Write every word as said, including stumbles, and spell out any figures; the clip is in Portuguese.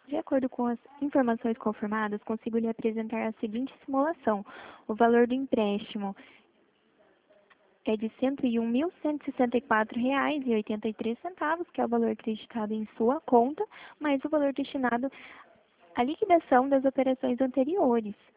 De acordo com as informações confirmadas, consigo lhe apresentar a seguinte simulação. O valor do empréstimo é de cento e um mil, cento e sessenta e quatro reais e oitenta e três centavos, que é o valor acreditado em sua conta, mais o valor destinado à liquidação das operações anteriores.